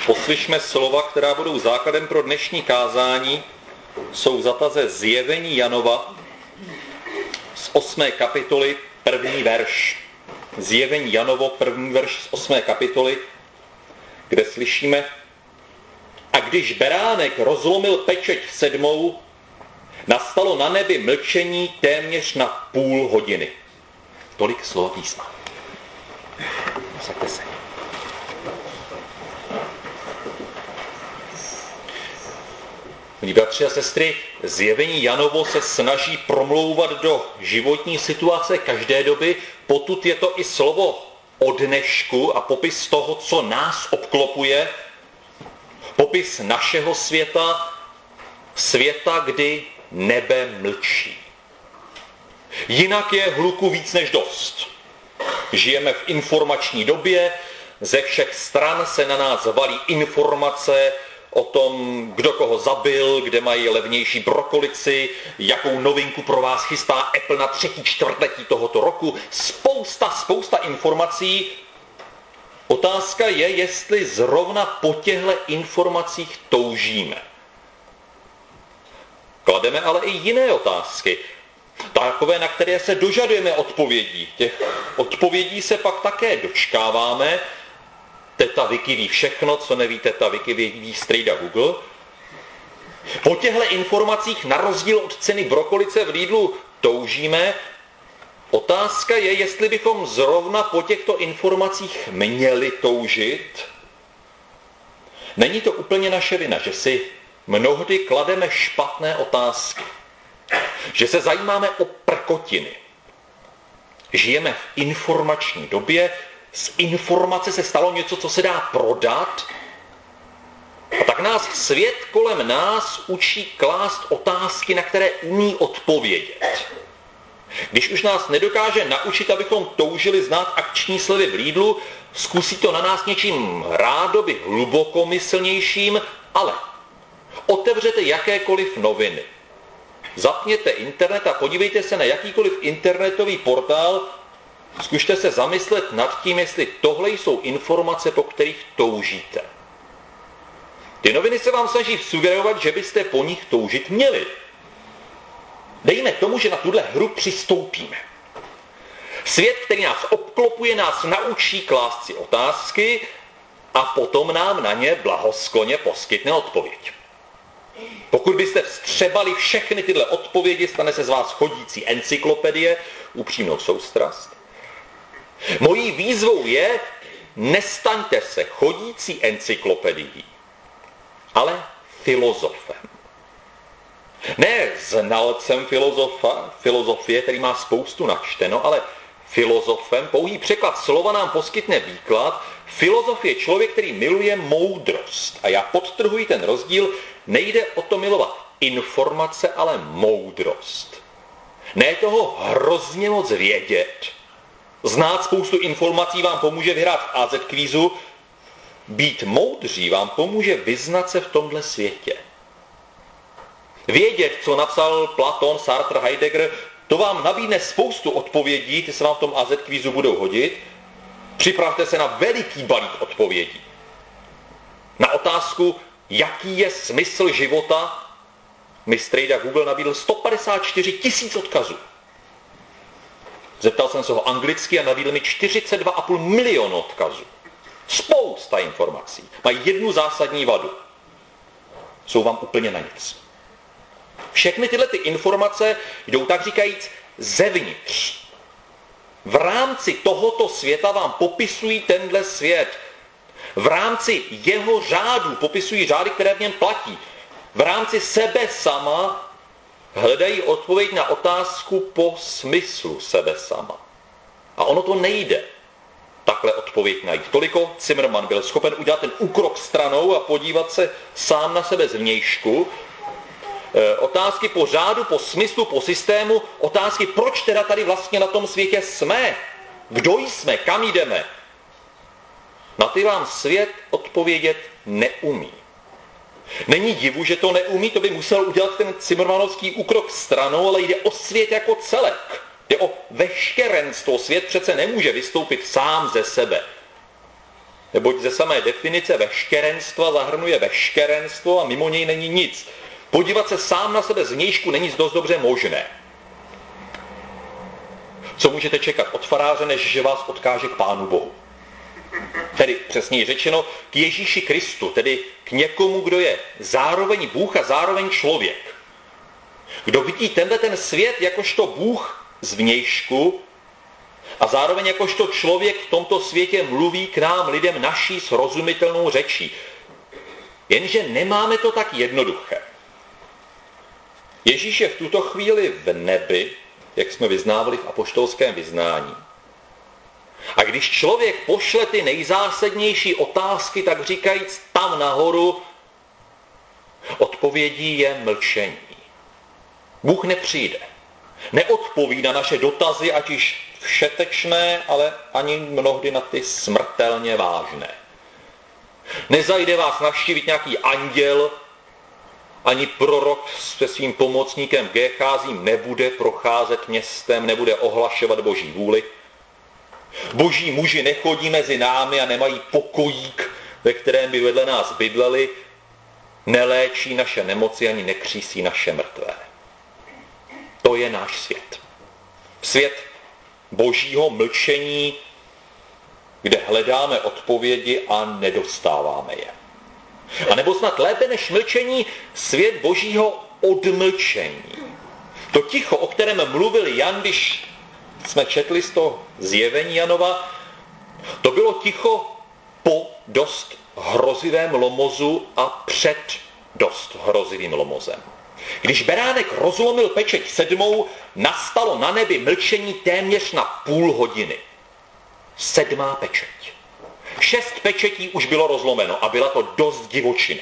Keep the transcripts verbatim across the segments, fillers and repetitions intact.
Poslyšme slova, která budou základem pro dnešní kázání. Jsou vzata ze Zjevení Janova z osmé kapitoly, první verš. Zjevení Janovo, první verš z osmé kapitoly, kde slyšíme: A když beránek rozlomil pečeť sedmou, nastalo na nebi mlčení téměř na půl hodiny. Tolik slova písma. Posaďte se. Milí bratři a sestry, Zjevení Janovo se snaží promlouvat do životní situace každé doby, potud je to i slovo o dnešku a popis toho, co nás obklopuje, popis našeho světa, světa, kdy nebe mlčí. Jinak je hluku víc než dost. Žijeme v informační době, ze všech stran se na nás valí informace o tom, kdo koho zabil, kde mají levnější brokolici, jakou novinku pro vás chystá Apple na třetí čtvrtletí tohoto roku. Spousta, spousta informací. Otázka je, jestli zrovna po těchto informacích toužíme. Klademe ale i jiné otázky. Takové, na které se dožadujeme odpovědí. Těch odpovědí se pak také dočkáváme. Teta Wiki ví všechno, co neví teta Wiki, ví strejda Google. Po těchto informacích, na rozdíl od ceny brokolice v Lidlu, toužíme. Otázka je, jestli bychom zrovna po těchto informacích měli toužit. Není to úplně naše vina, že si mnohdy klademe špatné otázky. Že se zajímáme o prkotiny. Žijeme v informační době, z informace se stalo něco, co se dá prodat, a tak nás svět kolem nás učí klást otázky, na které umí odpovědět. Když už nás nedokáže naučit, abychom toužili znát akční slevy v Lidlu, zkusí to na nás něčím rádoby hlubokomyslnějším, ale otevřete jakékoliv noviny. Zapněte internet a podívejte se na jakýkoliv internetový portál, zkušte se zamyslet nad tím, jestli tohle jsou informace, po kterých toužíte. Ty noviny se vám snaží sugerovat, že byste po nich toužit měli. Dejme tomu, že na tuhle hru přistoupíme. Svět, který nás obklopuje, nás naučí klást si otázky a potom nám na ně blahoskloně poskytne odpověď. Pokud byste vstřebali všechny tyhle odpovědi, stane se z vás chodící encyklopedie, upřímnou soustrast. Mojí výzvou je, nestaňte se chodící encyklopedií, ale filozofem. Ne znalcem filozofa, filozofie, který má spoustu načteno, ale filozofem. Pouhý překlad slova nám poskytne výklad. Filozof je člověk, který miluje moudrost. A já podtrhuji ten rozdíl, nejde o to milovat informace, ale moudrost. Ne toho hrozně moc vědět. Znát spoustu informací vám pomůže vyhrát v á zet kvízu. Být moudří vám pomůže vyznat se v tomhle světě. Vědět, co napsal Platon, Sartre, Heidegger, to vám nabídne spoustu odpovědí, ty se vám v tom á zet kvízu budou hodit. Připravte se na veliký balík odpovědí. Na otázku, jaký je smysl života, mi strejda Google nabídl sto padesát čtyři tisíc odkazů. Zeptal jsem se ho anglicky a nabídl mi čtyřicet dva a půl milionu odkazů. Spousta informací. Mají jednu zásadní vadu. Jsou vám úplně na nic. Všechny tyhle ty informace jdou tak říkajíc zevnitř. V rámci tohoto světa vám popisují tenhle svět. V rámci jeho řádů popisují řády, které v něm platí. V rámci sebe sama hledají odpověď na otázku po smyslu sebe sama. A ono to nejde takhle odpověď najít. Toliko Zimmermann byl schopen udělat ten úkrok stranou a podívat se sám na sebe zvnějšku. E, otázky po řádu, po smyslu, po systému, otázky, proč teda tady vlastně na tom světě jsme, kdo jsme, kam jdeme. Na ty vám svět odpovědět neumí. Není divu, že to neumí, to by musel udělat ten Zimmermannovský úkrok stranou, ale jde o svět jako celek. Jde o veškerenstvo. Svět přece nemůže vystoupit sám ze sebe. Neboť ze samé definice veškerenstva zahrnuje veškerenstvo a mimo něj není nic. Podívat se sám na sebe zvnějšku není dost dobře možné. Co můžete čekat od faráře, než že vás odkáže k Pánu Bohu? Tedy přesněji řečeno k Ježíši Kristu, tedy k někomu, kdo je zároveň Bůh a zároveň člověk. Kdo vidí tenhle ten svět jakožto Bůh zvnějšku a zároveň jakožto člověk v tomto světě mluví k nám lidem naší srozumitelnou řečí. Jenže nemáme to tak jednoduché. Ježíš je v tuto chvíli v nebi, jak jsme vyznávali v apoštolském vyznání. A když člověk pošle ty nejzásadnější otázky, tak říkajíc tam nahoru, odpovědí je mlčení. Bůh nepřijde. Neodpoví na naše dotazy, ať již všetečné, ale ani mnohdy na ty smrtelně vážné. Nezajde vás navštívit nějaký anděl, ani prorok se svým pomocníkem Gécházím nebude procházet městem, nebude ohlašovat Boží vůli. Boží muži nechodí mezi námi a nemají pokojík, ve kterém by vedle nás bydleli, neléčí naše nemoci ani nekřísí naše mrtvé. To je náš svět. Svět Božího mlčení, kde hledáme odpovědi a nedostáváme je. A nebo snad lépe než mlčení, svět Božího odmlčení. To ticho, o kterém mluvil Jan, když jsme četli z toho zjevení Janova, to bylo ticho po dost hrozivém lomozu a před dost hrozivým lomozem. Když beránek rozlomil pečeť sedmou, nastalo na nebi mlčení téměř na půl hodiny. Sedmá pečeť. Šest pečetí už bylo rozlomeno a byla to dost divočina.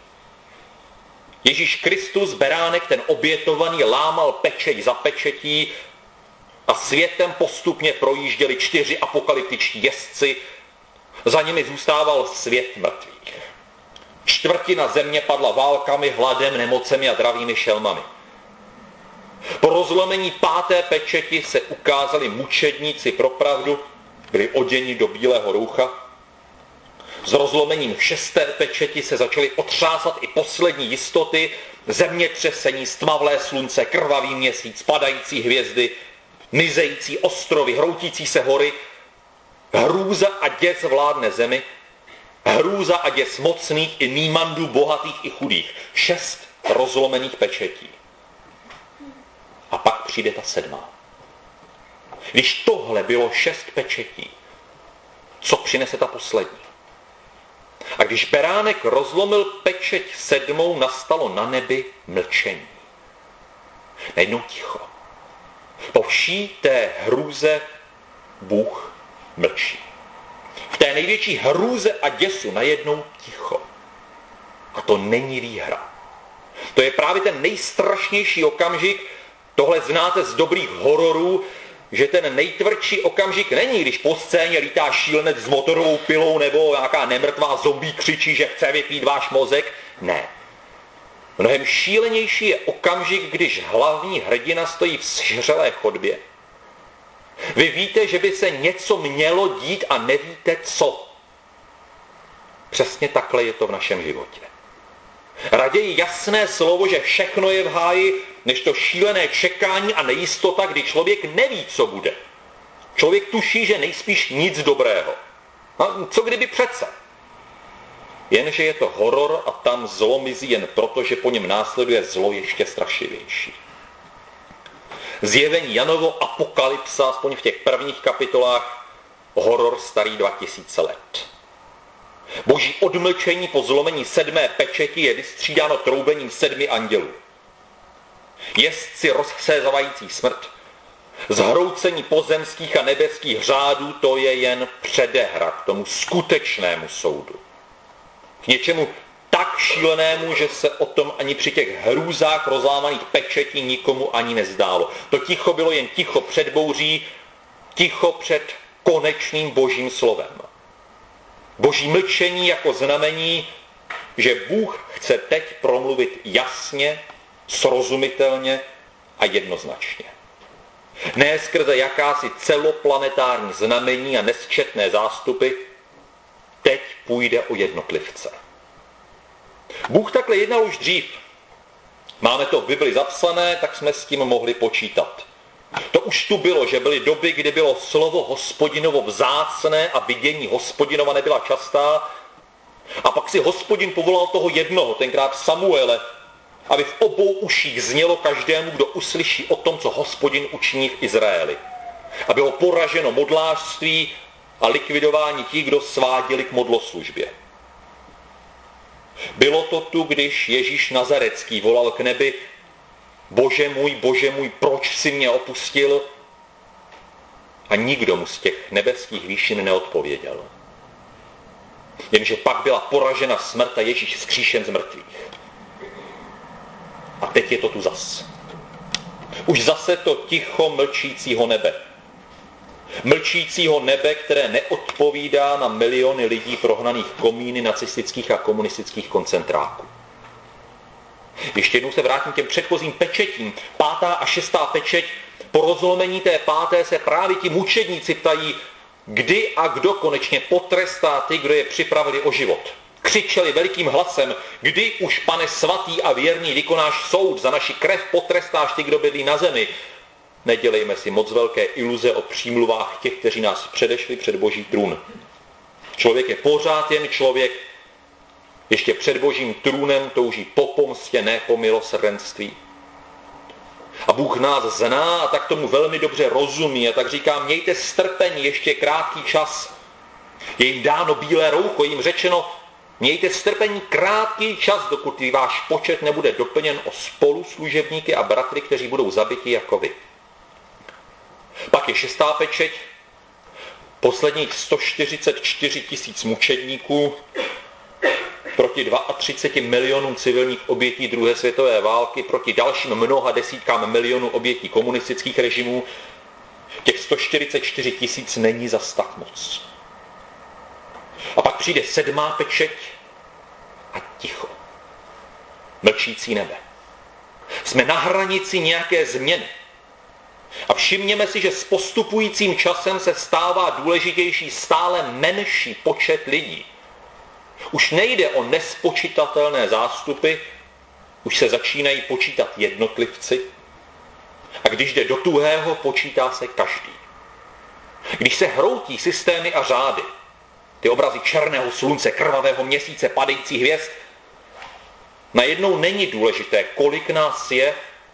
Ježíš Kristus, beránek, ten obětovaný, lámal pečeť za pečetí a světem postupně projížděli čtyři apokalyptičtí jezdci, za nimi zůstával svět mrtvých. Čtvrtina země padla válkami, hladem, nemocemi a dravými šelmami. Po rozlomení páté pečeti se ukázali mučedníci pro pravdu, byli oděni do bílého roucha. S rozlomením šesté pečeti se začaly otřásat i poslední jistoty, zemětřesení, stmavlé slunce, krvavý měsíc, padající hvězdy, mizející ostrovy, hroutící se hory. Hrůza a děs vládne zemi, hrůza a děs mocných i nímandů, bohatých i chudých. Šest rozlomených pečetí. A pak přijde ta sedmá. Když tohle bylo šest pečetí, co přinese ta poslední? A když beránek rozlomil pečeť sedmou, nastalo na nebi mlčení. Najednou ticho. Po vší té hrůze Bůh mlčí. V té největší hrůze a děsu najednou ticho. A to není výhra. To je právě ten nejstrašnější okamžik, tohle znáte z dobrých hororů, že ten nejtvrdší okamžik není, když po scéně lítá šílenec s motorovou pilou nebo nějaká nemrtvá zombie křičí, že chce vypít váš mozek. Ne. Mnohem šílenější je okamžik, když hlavní hrdina stojí v zžřelé chodbě. Vy víte, že by se něco mělo dít a nevíte co. Přesně takhle je to v našem životě. Raději jasné slovo, že všechno je v háji, než to šílené čekání a nejistota, kdy člověk neví, co bude. Člověk tuší, že nejspíš nic dobrého. A co kdyby přece? Jenže je to horor a tam zlo mizí jen proto, že po něm následuje zlo ještě strašivější. Zjevení Janovo, apokalypsa, aspoň v těch prvních kapitolách, horor starý dva tisíce let. Boží odmlčení po zlomení sedmé pečeti je vystřídáno troubením sedmi andělů. Jezdci rozsézavající smrt, zhroucení pozemských a nebeských řádů, to je jen předehra k tomu skutečnému soudu. K něčemu tak šílenému, že se o tom ani při těch hrůzách rozlámaných pečetí nikomu ani nezdálo. To ticho bylo jen ticho před bouří, ticho před konečným Božím slovem. Boží mlčení jako znamení, že Bůh chce teď promluvit jasně, srozumitelně a jednoznačně. Ne skrze jakási celoplanetární znamení a nesčetné zástupy, Teď půjde o jednotlivce. Bůh takhle jednal už dřív. Máme to v Bibli zapsané, tak jsme s tím mohli počítat. To už tu bylo, že byly doby, kdy bylo slovo Hospodinovo vzácné a vidění Hospodinova nebyla častá. A pak si Hospodin povolal toho jednoho, tenkrát Samuele, aby v obou uších znělo každému, kdo uslyší o tom, co Hospodin učiní v Izraeli. A bylo poraženo modlářství a likvidování těch, kdo sváděli k modloslužbě. Bylo to tu, když Ježíš Nazarecký volal k nebi: Bože můj, Bože můj, proč jsi mě opustil? A nikdo mu z těch nebeských výšin neodpověděl. Jenže pak byla poražena smrt a Ježíš vzkříšen z mrtvých. A teď je to tu zas. Už zase to ticho mlčícího nebe. Mlčícího nebe, které neodpovídá na miliony lidí prohnaných komíny nacistických a komunistických koncentráků. Ještě jednou se vrátím k těm předchozím pečetím. Pátá a šestá pečeť. Po rozlomení té páté se právě ti mučedníci ptají, kdy a kdo konečně potrestá ty, kdo je připravili o život. Křičeli velikým hlasem: kdy už, Pane svatý a věrný, vykonáš soud, za naši krev potrestáš ty, kdo bydlí na zemi. Nedělejme si moc velké iluze o přímluvách těch, kteří nás předešli před Boží trůn. Člověk je pořád jen člověk, ještě před Božím trůnem touží po pomstě, ne po milosrdenství. A Bůh nás zná a tak tomu velmi dobře rozumí a tak říká: mějte strpení ještě krátký čas. Je jim dáno bílé roucho, jim řečeno: mějte strpení krátký čas, dokud váš počet nebude doplněn o spoluslužebníky a bratry, kteří budou zabiti jako vy. Pak je šestá pečeť, posledních sto čtyřicet čtyři tisíc mučedníků proti třiceti dvěma milionům civilních obětí druhé světové války, proti dalším mnoha desítkám milionů obětí komunistických režimů. Těch sto čtyřicet čtyři tisíc není zas tak moc. A pak přijde sedmá pečeť a ticho. Mlčící nebe. Jsme na hranici nějaké změny. A všimněme si, že s postupujícím časem se stává důležitější stále menší počet lidí. Už nejde o nespočitatelné zástupy, už se začínají počítat jednotlivci. A když jde do tuhého, počítá se každý. Když se hroutí systémy a řády, ty obrazy černého slunce, krvavého měsíce, padajících hvězd, najednou není důležité, kolik nás je,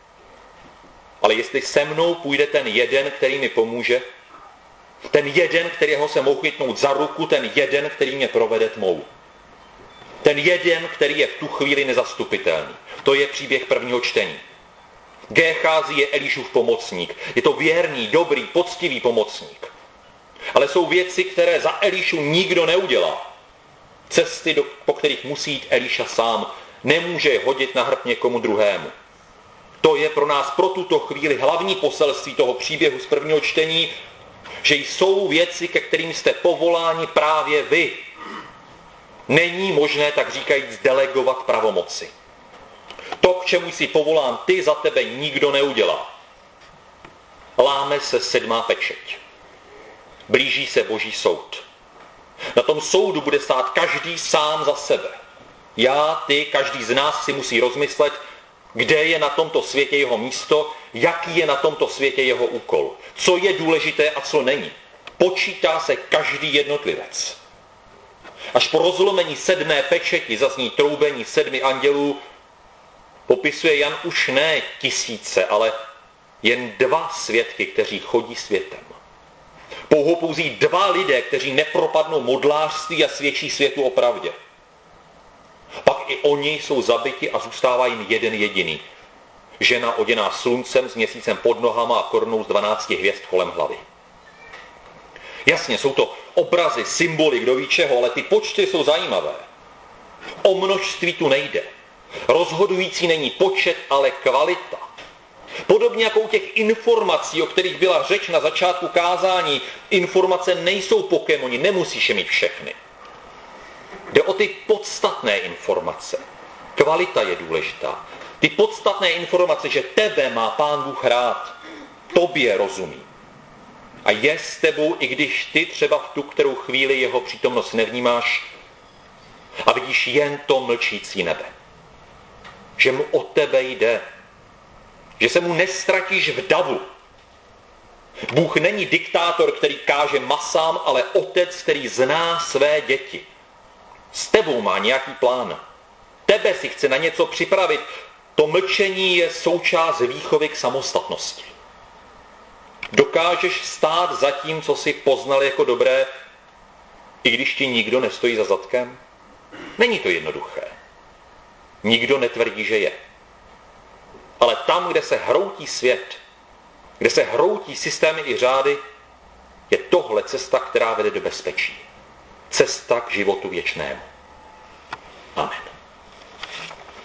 ale jestli se mnou půjde ten jeden, který mi pomůže, ten jeden, kterého se mohu chytnout za ruku, ten jeden, který mě provede tmou. Ten jeden, který je v tu chvíli nezastupitelný. To je příběh prvního čtení. Gécházi je Elišův pomocník. Je to věrný, dobrý, poctivý pomocník. Ale jsou věci, které za Elišu nikdo neudělá. Cesty, do, po kterých musí jít Eliša sám, nemůže je hodit na hrb někomu druhému. To je pro nás pro tuto chvíli hlavní poselství toho příběhu z prvního čtení, že jsou věci, ke kterým jste povoláni právě vy. Není možné, tak říkajíc, delegovat pravomoci. To, k čemu jsi povolán ty, za tebe nikdo neudělá. Láme se sedmá pečeť. Blíží se Boží soud. Na tom soudu bude stát každý sám za sebe. Já, ty, každý z nás si musí rozmyslet, kde je na tomto světě jeho místo, jaký je na tomto světě jeho úkol, co je důležité a co není. Počítá se každý jednotlivec. Až po rozlomení sedmé pečeti zazní troubení sedmi andělů, popisuje Jan už ne tisíce, ale jen dva svědky, kteří chodí světem. Pouhopouzí dva lidé, kteří nepropadnou modlářství a svědčí světu o pravdě. Pak i oni jsou zabiti a zůstává jim jeden jediný. Žena oděná sluncem s měsícem pod nohama a korunou z dvanácti hvězd kolem hlavy. Jasně, jsou to obrazy, symboly, kdo ví čeho, ale ty počty jsou zajímavé. O množství tu nejde. Rozhodující není počet, ale kvalita. Podobně jako u těch informací, o kterých byla řeč na začátku kázání, informace nejsou pokémoni, nemusíš je mít všechny. Jde o ty podstatné informace. Kvalita je důležitá. Ty podstatné informace, že tebe má Pán Bůh rád, tobě rozumí. a je s tebou, i když ty třeba v tu kterou chvíli jeho přítomnost nevnímáš a vidíš jen to mlčící nebe. Že mu o tebe jde. Že se mu nestratíš v davu. Bůh není diktátor, který káže masám, ale otec, který zná své děti. S tebou má nějaký plán. Tebe si chce na něco připravit. To mlčení je součást výchovy k samostatnosti. Dokážeš stát za tím, co jsi poznal jako dobré, i když ti nikdo nestojí za zadkem? Není to jednoduché. Nikdo netvrdí, že je. Ale tam, kde se hroutí svět, kde se hroutí systémy i řády, je tohle cesta, která vede do bezpečí. Cesta k životu věčnému. Amen.